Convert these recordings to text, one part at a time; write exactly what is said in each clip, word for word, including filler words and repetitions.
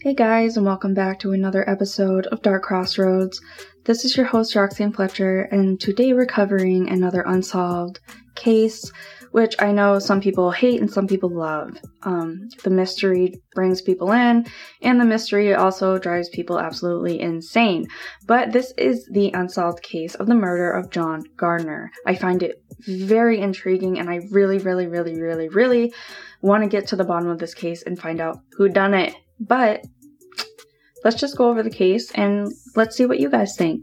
Hey guys, and welcome back to another episode of Dark Crossroads. This is your host Roxanne Fletcher, and today we're covering another unsolved case, which I know some people hate and some people love. Um, the mystery brings people in, and the mystery also drives people absolutely insane. But this is the unsolved case of the murder of John Gardner. I find it very intriguing, and I really, really, really, really, really want to get to the bottom of this case and find out who done it. But let's just go over the case and let's see what you guys think.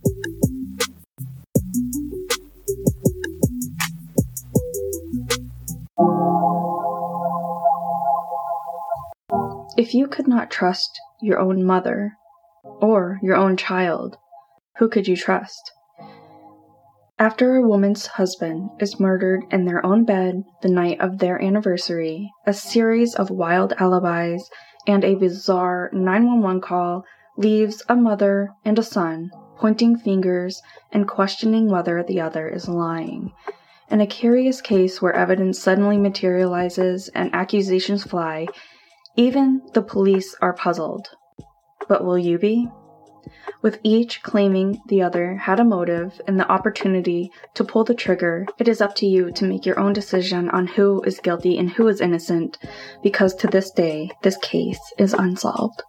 If you could not trust your own mother or your own child, who could you trust? After a woman's husband is murdered in their own bed the night of their anniversary, a series of wild alibis and a bizarre nine one one call leaves a mother and a son pointing fingers and questioning whether the other is lying. In a curious case where evidence suddenly materializes and accusations fly, even the police are puzzled. But will you be? With each claiming the other had a motive and the opportunity to pull the trigger, it is up to you to make your own decision on who is guilty and who is innocent, because to this day, this case is unsolved.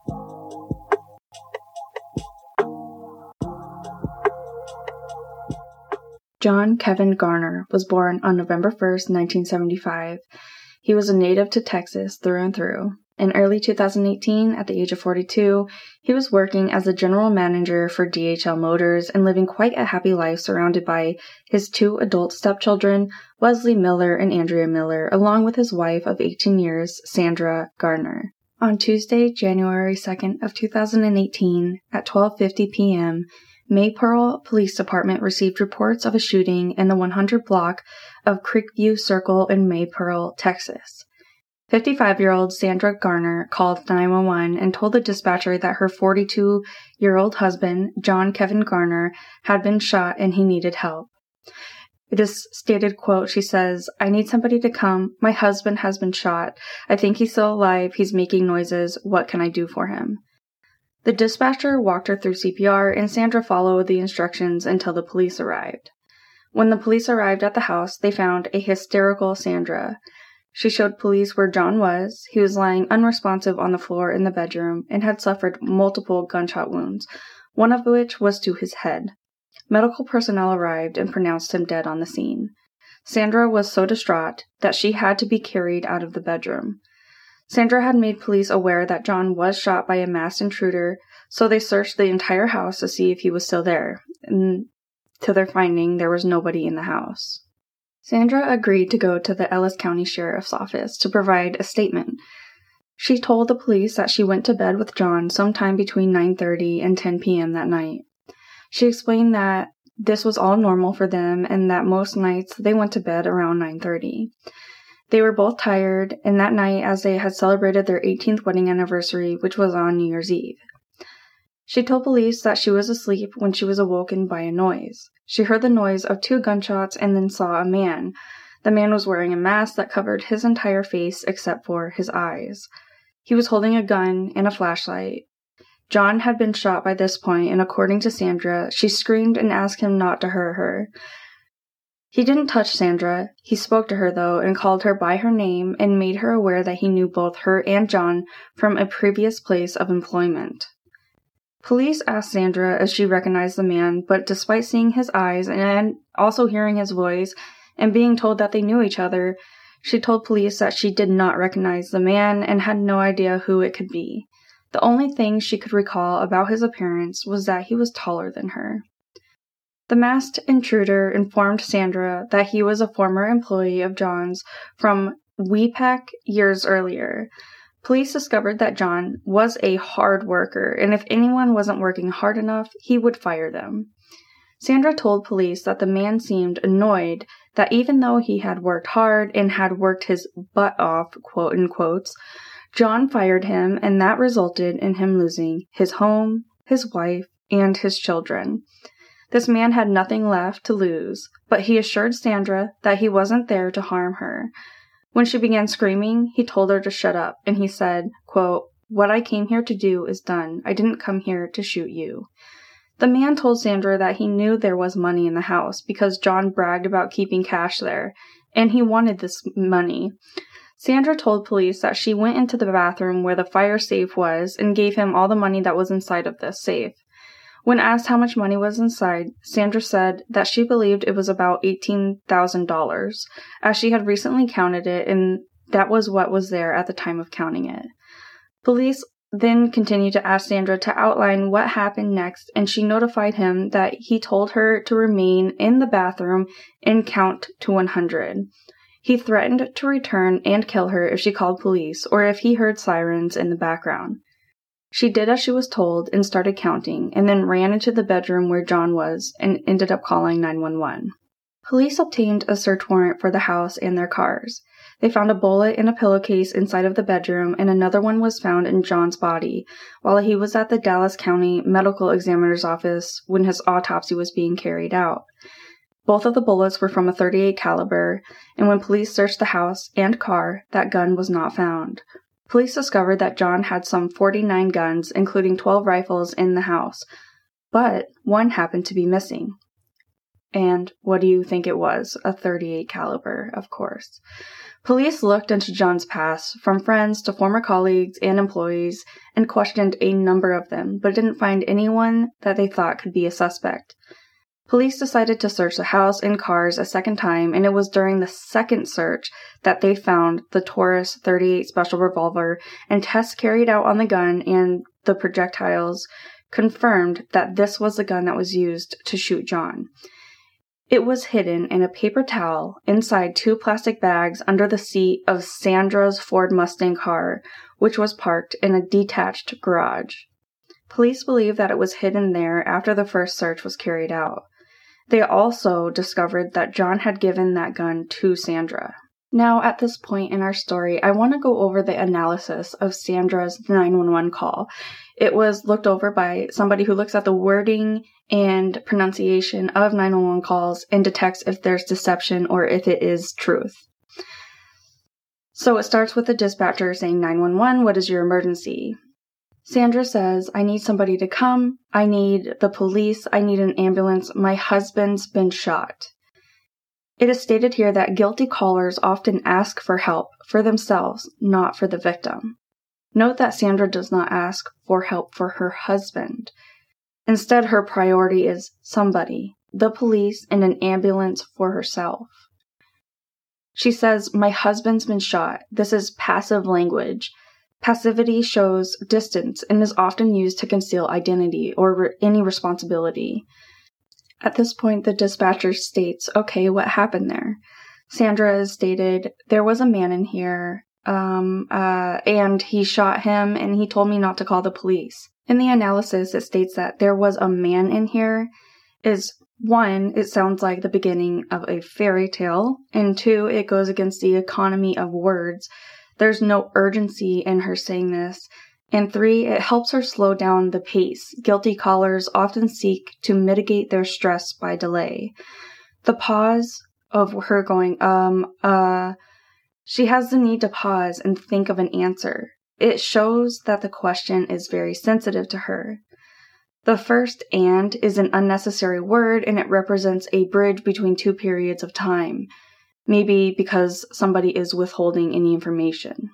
John Kevin Garner was born on November first, nineteen seventy-five. He was a native to Texas through and through. In early two thousand eighteen, at the age of forty-two, he was working as a general manager for D H L Motors and living quite a happy life surrounded by his two adult stepchildren, Wesley Miller and Andrea Miller, along with his wife of eighteen years, Sandra Gardner. On Tuesday, January second of two thousand eighteen, at twelve fifty p.m., Maypearl Police Department received reports of a shooting in the one hundred block of Creekview Circle in Maypearl, Texas. fifty-five-year-old Sandra Gardner called nine one one and told the dispatcher that her forty-two-year-old husband, John Kevin Garner, had been shot and he needed help. It is stated, quote, she says, "I need somebody to come. My husband has been shot. I think he's still alive. He's making noises. What can I do for him?" The dispatcher walked her through C P R, and Sandra followed the instructions until the police arrived. When the police arrived at the house, they found a hysterical Sandra. She showed police where John was. He was lying unresponsive on the floor in the bedroom and had suffered multiple gunshot wounds, one of which was to his head. Medical personnel arrived and pronounced him dead on the scene. Sandra was so distraught that she had to be carried out of the bedroom. Sandra had made police aware that John was shot by a masked intruder, so they searched the entire house to see if he was still there, and to their finding, there was nobody in the house. Sandra agreed to go to the Ellis County Sheriff's Office to provide a statement. She told the police that she went to bed with John sometime between nine thirty and ten p.m. that night. She explained that this was all normal for them and that most nights they went to bed around nine thirty. They were both tired, and that night as they had celebrated their eighteenth wedding anniversary, which was on New Year's Eve. She told police that she was asleep when she was awoken by a noise. She heard the noise of two gunshots and then saw a man. The man was wearing a mask that covered his entire face except for his eyes. He was holding a gun and a flashlight. John had been shot by this point, and according to Sandra, she screamed and asked him not to hurt her. He didn't touch Sandra. He spoke to her, though, and called her by her name and made her aware that he knew both her and John from a previous place of employment. Police asked Sandra if she recognized the man, but despite seeing his eyes and also hearing his voice and being told that they knew each other, she told police that she did not recognize the man and had no idea who it could be. The only thing she could recall about his appearance was that he was taller than her. The masked intruder informed Sandra that he was a former employee of John's from W E P A C years earlier. Police discovered that John was a hard worker, and if anyone wasn't working hard enough, he would fire them. Sandra told police that the man seemed annoyed that even though he had worked hard and had worked his butt off, quote in quotes, John fired him, and that resulted in him losing his home, his wife, and his children. This man had nothing left to lose, but he assured Sandra that he wasn't there to harm her. When she began screaming, he told her to shut up, and he said, quote, What I came here to do is done. I didn't come here to shoot you. The man told Sandra that he knew there was money in the house because John bragged about keeping cash there, and he wanted this money. Sandra told police that she went into the bathroom where the fire safe was and gave him all the money that was inside of this safe. When asked how much money was inside, Sandra said that she believed it was about eighteen thousand dollars, as she had recently counted it, and that was what was there at the time of counting it. Police then continued to ask Sandra to outline what happened next, and she notified him that he told her to remain in the bathroom and count to one hundred. He threatened to return and kill her if she called police or if he heard sirens in the background. She did as she was told and started counting, and then ran into the bedroom where John was and ended up calling nine one one. Police obtained a search warrant for the house and their cars. They found a bullet in a pillowcase inside of the bedroom, and another one was found in John's body while he was at the Dallas County Medical Examiner's office when his autopsy was being carried out. Both of the bullets were from a thirty-eight caliber, and when police searched the house and car, that gun was not found. Police discovered that John had some forty-nine guns, including twelve rifles, in the house, but one happened to be missing. And what do you think it was? A thirty-eight caliber, of course. Police looked into John's past, from friends to former colleagues and employees, and questioned a number of them, but didn't find anyone that they thought could be a suspect. Police decided to search the house and cars a second time, and it was during the second search that they found the Taurus thirty-eight special revolver, and tests carried out on the gun and the projectiles confirmed that this was the gun that was used to shoot John. It was hidden in a paper towel inside two plastic bags under the seat of Sandra's Ford Mustang car, which was parked in a detached garage. Police believe that it was hidden there after the first search was carried out. They also discovered that John had given that gun to Sandra. Now, at this point in our story, I want to go over the analysis of Sandra's nine one one call. It was looked over by somebody who looks at the wording and pronunciation of nine one one calls and detects if there's deception or if it is truth. So it starts with the dispatcher saying, nine one one, what is your emergency? Sandra says, I need somebody to come. I need the police. I need an ambulance. My husband's been shot. It is stated here that guilty callers often ask for help for themselves, not for the victim. Note that Sandra does not ask for help for her husband. Instead, her priority is somebody, the police, and an ambulance for herself. She says, my husband's been shot. This is passive language. Passivity shows distance and is often used to conceal identity or re- any responsibility. At this point, the dispatcher states, okay, what happened there? Sandra has stated, there was a man in here, um, uh, and he shot him, and he told me not to call the police. In the analysis, it states that there was a man in here is, one, it sounds like the beginning of a fairy tale, and two, it goes against the economy of words. There's no urgency in her saying this. And three, it helps her slow down the pace. Guilty callers often seek to mitigate their stress by delay. The pause of her going, um, uh, she has the need to pause and think of an answer. It shows that the question is very sensitive to her. The first and is an unnecessary word, and it represents a bridge between two periods of time. Maybe because somebody is withholding any information.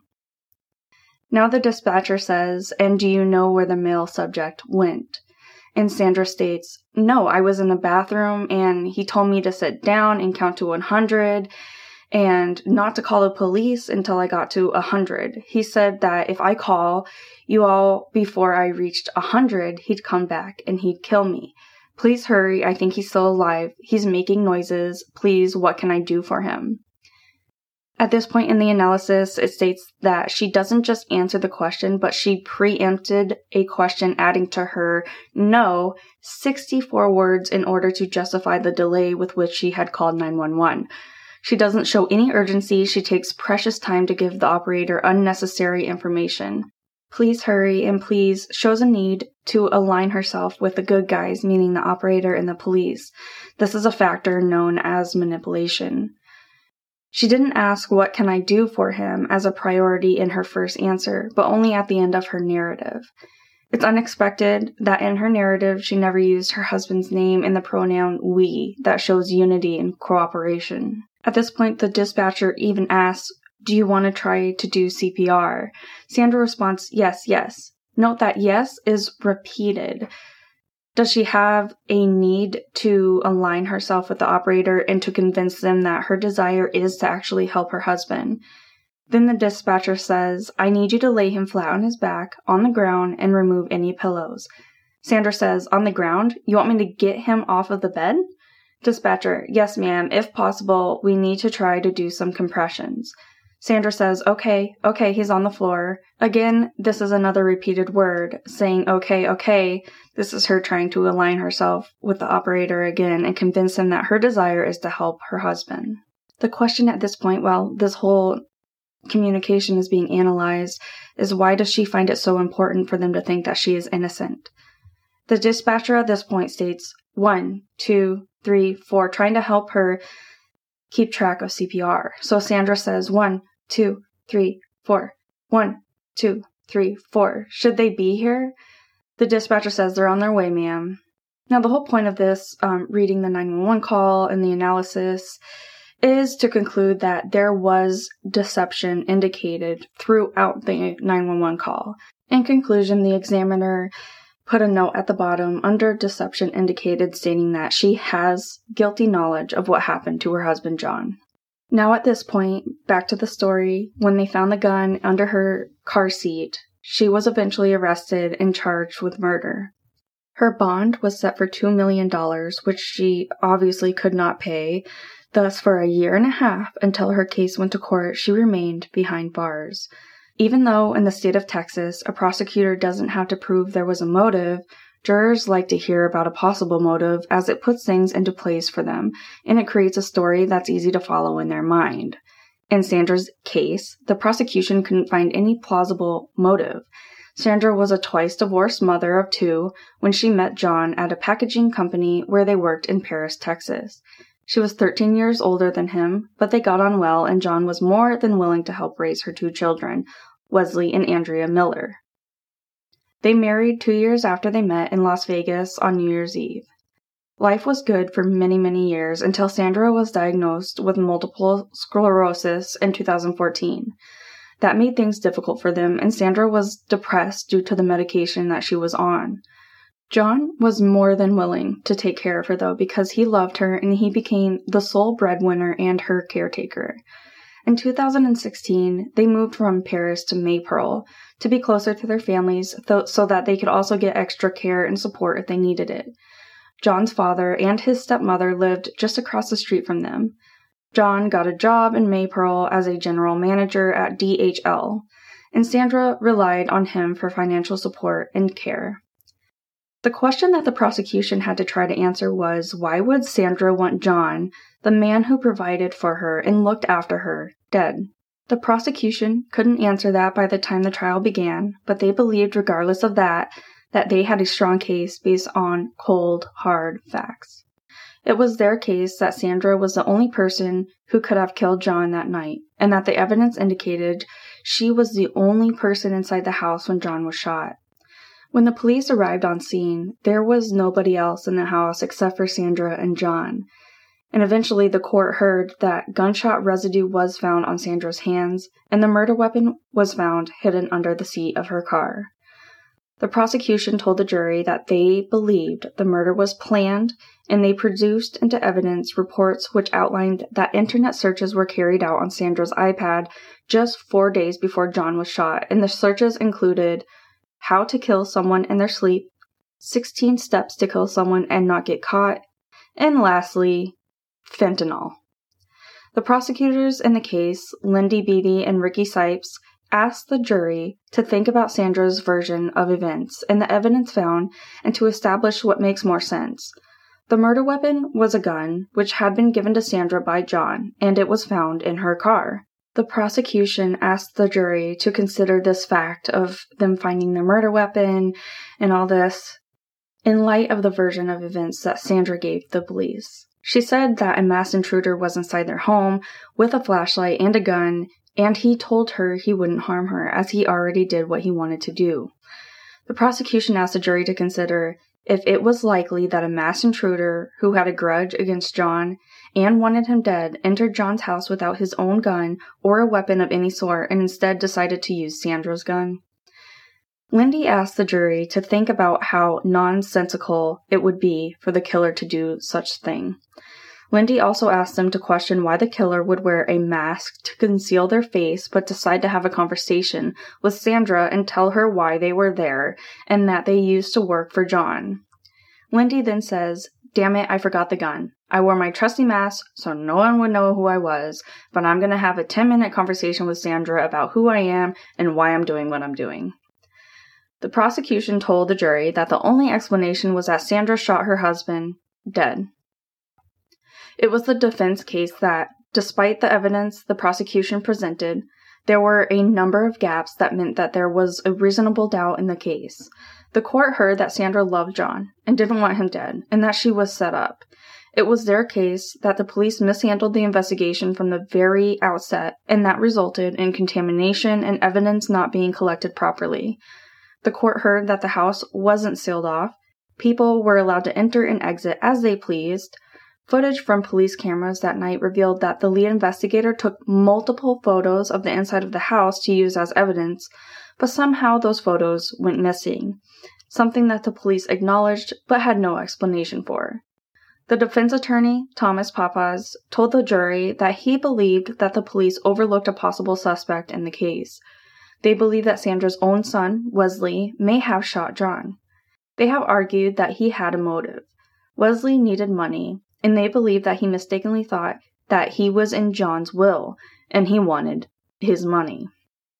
Now the dispatcher says, and do you know where the male subject went? And Sandra states, no, I was in the bathroom and he told me to sit down and count to one hundred and not to call the police until I got to one hundred. He said that if I call you all before I reached one hundred, he'd come back and he'd kill me. Please hurry, I think he's still alive. He's making noises. Please, what can I do for him? At this point in the analysis, it states that she doesn't just answer the question, but she preempted a question, adding to her no sixty-four words in order to justify the delay with which she had called nine one one. She doesn't show any urgency. She takes precious time to give the operator unnecessary information. Please hurry, and please shows a need to align herself with the good guys, meaning the operator and the police. This is a factor known as manipulation. She didn't ask what can I do for him as a priority in her first answer, but only at the end of her narrative. It's unexpected that in her narrative she never used her husband's name in the pronoun we that shows unity and cooperation. At this point, the dispatcher even asks, "Do you want to try to do C P R?" Sandra responds, "Yes, yes." Note that yes is repeated. Does she have a need to align herself with the operator and to convince them that her desire is to actually help her husband? Then the dispatcher says, "I need you to lay him flat on his back, on the ground, and remove any pillows." Sandra says, "On the ground? You want me to get him off of the bed?" Dispatcher, "Yes, ma'am. If possible, we need to try to do some compressions." Sandra says, "Okay, okay, he's on the floor." Again, this is another repeated word, saying, "Okay, okay." This is her trying to align herself with the operator again and convince him that her desire is to help her husband. The question at this point, while this whole communication is being analyzed, is why does she find it so important for them to think that she is innocent? The dispatcher at this point states, one, two, three, four, trying to help her keep track of C P R. So Sandra says one, two, three, four. One, two, three, four. Should they be here? The dispatcher says they're on their way, ma'am. Now, the whole point of this, um, reading the nine one one call and the analysis, is to conclude that there was deception indicated throughout the nine one one call. In conclusion, the examiner put a note at the bottom under deception indicated stating that she has guilty knowledge of what happened to her husband, John. Now at this point, back to the story, when they found the gun under her car seat, she was eventually arrested and charged with murder. Her bond was set for two million dollars, which she obviously could not pay. Thus, for a year and a half until her case went to court, she remained behind bars. Even though in the state of Texas, a prosecutor doesn't have to prove there was a motive, jurors like to hear about a possible motive as it puts things into place for them, and it creates a story that's easy to follow in their mind. In Sandra's case, the prosecution couldn't find any plausible motive. Sandra was a twice-divorced mother of two when she met John at a packaging company where they worked in Paris, Texas. She was thirteen years older than him, but they got on well, and John was more than willing to help raise her two children, Wesley and Andrea Miller. They married two years after they met in Las Vegas on New Year's Eve. Life was good for many, many years until Sandra was diagnosed with multiple sclerosis in two thousand fourteen. That made things difficult for them, and Sandra was depressed due to the medication that she was on. John was more than willing to take care of her, though, because he loved her and he became the sole breadwinner and her caretaker. In two thousand sixteen, they moved from Paris to Maypearl to be closer to their families th- so that they could also get extra care and support if they needed it. John's father and his stepmother lived just across the street from them. John got a job in Maypearl as a general manager at D H L, and Sandra relied on him for financial support and care. The question that the prosecution had to try to answer was, why would Sandra want John, the man who provided for her and looked after her, dead? The prosecution couldn't answer that by the time the trial began, but they believed, regardless of that, that they had a strong case based on cold, hard facts. It was their case that Sandra was the only person who could have killed John that night, and that the evidence indicated she was the only person inside the house when John was shot. When the police arrived on scene, there was nobody else in the house except for Sandra and John. And eventually the court heard that gunshot residue was found on Sandra's hands, and the murder weapon was found hidden under the seat of her car. The prosecution told the jury that they believed the murder was planned, and they produced into evidence reports which outlined that internet searches were carried out on Sandra's iPad just four days before John was shot, and the searches included how to kill someone in their sleep, sixteen steps to kill someone and not get caught, and lastly, fentanyl. The prosecutors in the case, Lindy Beatty and Ricky Sipes, asked the jury to think about Sandra's version of events and the evidence found and to establish what makes more sense. The murder weapon was a gun, which had been given to Sandra by John, and it was found in her car. The prosecution asked the jury to consider this fact of them finding the murder weapon and all this in light of the version of events that Sandra gave the police. She said that a masked intruder was inside their home with a flashlight and a gun, and he told her he wouldn't harm her as he already did what he wanted to do. The prosecution asked the jury to consider if it was likely that a masked intruder who had a grudge against John and wanted him dead entered John's house without his own gun or a weapon of any sort and instead decided to use Sandra's gun. Lindy asked the jury to think about how nonsensical it would be for the killer to do such thing. Lindy also asked them to question why the killer would wear a mask to conceal their face but decide to have a conversation with Sandra and tell her why they were there and that they used to work for John. Lindy then says, "Damn it, I forgot the gun. I wore my trusty mask so no one would know who I was, but I'm going to have a ten-minute conversation with Sandra about who I am and why I'm doing what I'm doing." The prosecution told the jury that the only explanation was that Sandra shot her husband dead. It was the defense case that, despite the evidence the prosecution presented, there were a number of gaps that meant that there was a reasonable doubt in the case. The court heard that Sandra loved John and didn't want him dead, and that she was set up. It was their case that the police mishandled the investigation from the very outset, and that resulted in contamination and evidence not being collected properly. The court heard that the house wasn't sealed off. People were allowed to enter and exit as they pleased. Footage from police cameras that night revealed that the lead investigator took multiple photos of the inside of the house to use as evidence, but somehow those photos went missing, something that the police acknowledged but had no explanation for. The defense attorney, Thomas Papas, told the jury that he believed that the police overlooked a possible suspect in the case. They believe that Sandra's own son, Wesley, may have shot John. They have argued that he had a motive. Wesley needed money, and they believe that he mistakenly thought that he was in John's will, and he wanted his money.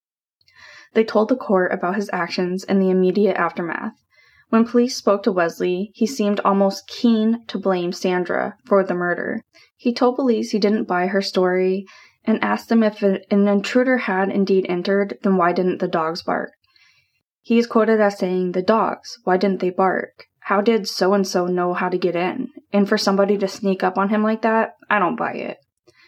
They told the court about his actions in the immediate aftermath. When police spoke to Wesley, he seemed almost keen to blame Sandra for the murder. He told police he didn't buy her story, and asked them if an intruder had indeed entered, then why didn't the dogs bark? He is quoted as saying, "The dogs, why didn't they bark? How did so-and-so know how to get in? And for somebody to sneak up on him like that, I don't buy it."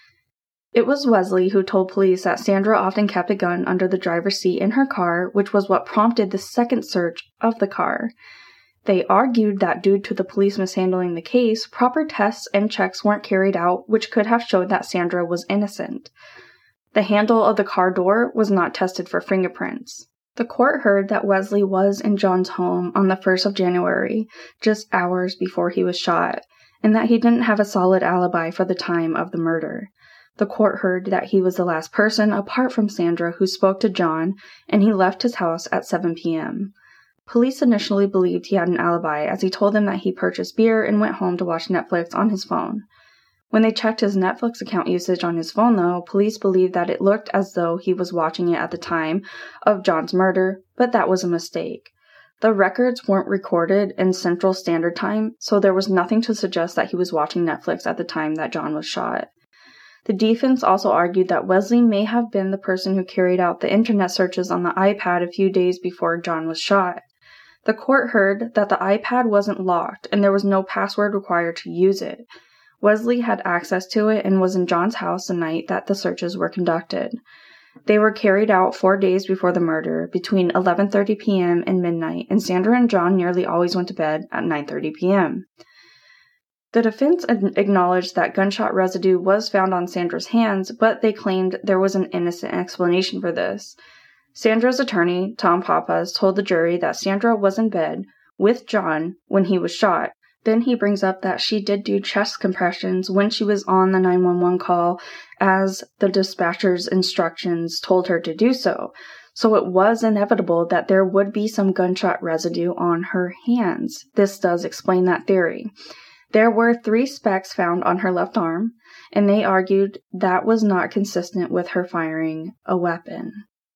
It was Wesley who told police that Sandra often kept a gun under the driver's seat in her car, which was what prompted the second search of the car. They argued that due to the police mishandling the case, proper tests and checks weren't carried out, which could have showed that Sandra was innocent. The handle of the car door was not tested for fingerprints. The court heard that Wesley was in John's home on the first of January, just hours before he was shot, and that he didn't have a solid alibi for the time of the murder. The court heard that he was the last person, apart from Sandra, who spoke to John, and he left his house at seven p.m. Police initially believed he had an alibi, as he told them that he purchased beer and went home to watch Netflix on his phone. When they checked his Netflix account usage on his phone, though, police believed that it looked as though he was watching it at the time of John's murder, but that was a mistake. The records weren't recorded in Central Standard Time, so there was nothing to suggest that he was watching Netflix at the time that John was shot. The defense also argued that Wesley may have been the person who carried out the internet searches on the iPad a few days before John was shot. The court heard that the iPad wasn't locked and there was no password required to use it. Wesley had access to it and was in John's house the night that the searches were conducted. They were carried out four days before the murder, between eleven thirty p.m. and midnight, and Sandra and John nearly always went to bed at nine thirty p.m. The defense acknowledged that gunshot residue was found on Sandra's hands, but they claimed there was an innocent explanation for this. Sandra's attorney, Tom Papas, told the jury that Sandra was in bed with John when he was shot. Then he brings up that she did do chest compressions when she was on the nine one one call, as the dispatcher's instructions told her to do so. So it was inevitable that there would be some gunshot residue on her hands. This does explain that theory. There were three specks found on her left arm, and they argued that was not consistent with her firing a weapon.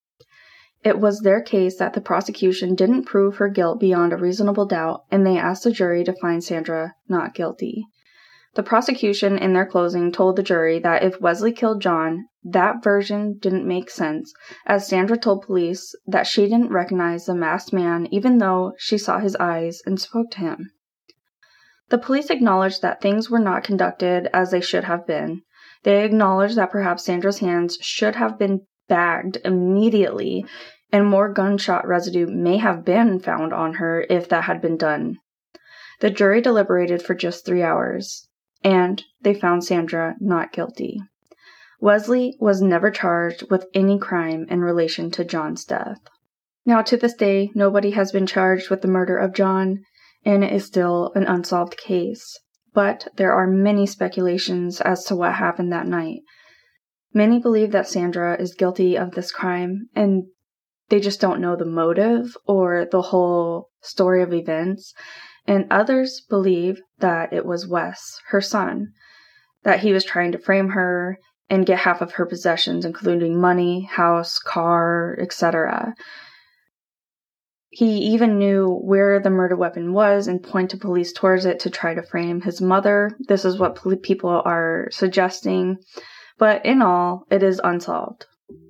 It was their case that the prosecution didn't prove her guilt beyond a reasonable doubt, and they asked the jury to find Sandra not guilty. The prosecution, in their closing, told the jury that if Wesley killed John, that version didn't make sense, as Sandra told police that she didn't recognize the masked man even though she saw his eyes and spoke to him. The police acknowledged that things were not conducted as they should have been. They acknowledged that perhaps Sandra's hands should have been bagged immediately, and more gunshot residue may have been found on her if that had been done. The jury deliberated for just three hours, and they found Sandra not guilty. Wesley was never charged with any crime in relation to John's death. Now, to this day, nobody has been charged with the murder of John, and it is still an unsolved case. But there are many speculations as to what happened that night. Many believe that Sandra is guilty of this crime, and they just don't know the motive or the whole story of events. And others believe that it was Wes, her son, that he was trying to frame her and get half of her possessions, including money, house, car, et cetera. He even knew where the murder weapon was and pointed police towards it to try to frame his mother. This is what people are suggesting. But in all, it is unsolved.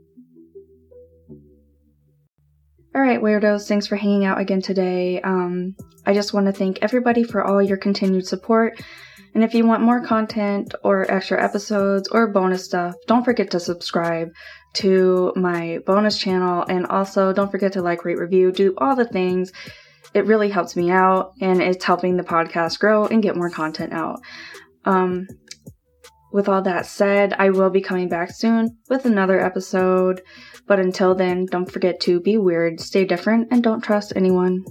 Alright, weirdos, thanks for hanging out again today. Um, I just want to thank everybody for all your continued support. And if you want more content or extra episodes or bonus stuff, don't forget to subscribe to my bonus channel. And also don't forget to like, rate, review, do all the things. It really helps me out and it's helping the podcast grow and get more content out. Um, with all that said, I will be coming back soon with another episode. But until then, don't forget to be weird, stay different, and don't trust anyone.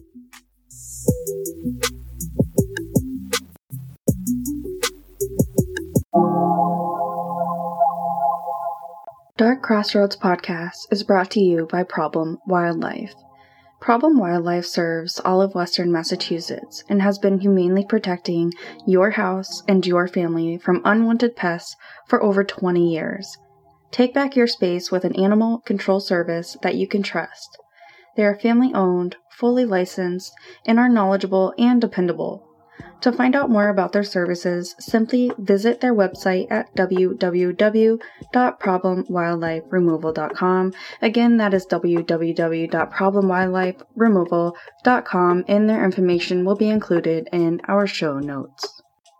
Dark Crossroads Podcast is brought to you by Problem Wildlife. Problem Wildlife serves all of Western Massachusetts and has been humanely protecting your house and your family from unwanted pests for over twenty years. Take back your space with an animal control service that you can trust. They are family-owned, fully licensed, and are knowledgeable and dependable. To find out more about their services, simply visit their website at w w w dot problem wildlife removal dot com. Again, that is w w w dot problem wildlife removal dot com, and their information will be included in our show notes.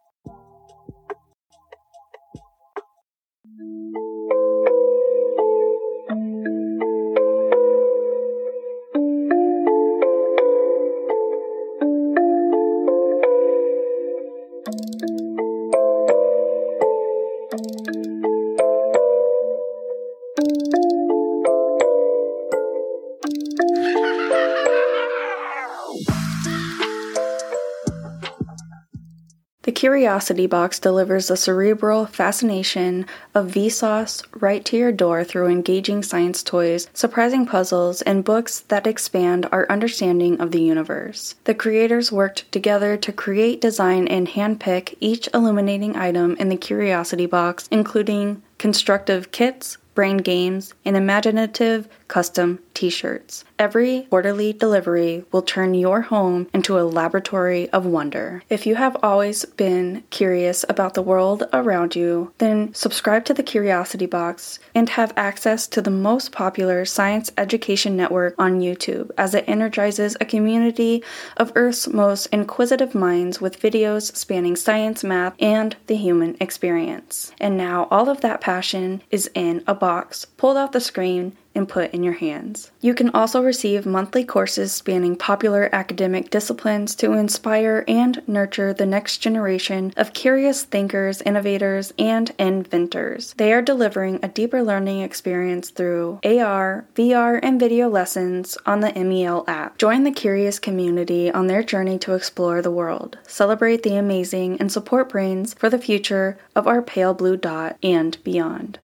The Curiosity Box delivers the cerebral fascination of Vsauce right to your door through engaging science toys, surprising puzzles, and books that expand our understanding of the universe. The creators worked together to create, design, and handpick each illuminating item in the Curiosity Box, including constructive kits, brain games, and imaginative custom t-shirts. Every quarterly delivery will turn your home into a laboratory of wonder. If you have always been curious about the world around you, then subscribe to the Curiosity Box and have access to the most popular science education network on YouTube, as it energizes a community of Earth's most inquisitive minds with videos spanning science, math, and the human experience. And now all of that passion is in a box pulled off the screen and put in your hands. You can also receive monthly courses spanning popular academic disciplines to inspire and nurture the next generation of curious thinkers, innovators, and inventors. They are delivering a deeper learning experience through A R, V R, and video lessons on the M E L app. Join the curious community on their journey to explore the world, celebrate the amazing, and support brains for the future of our pale blue dot and beyond.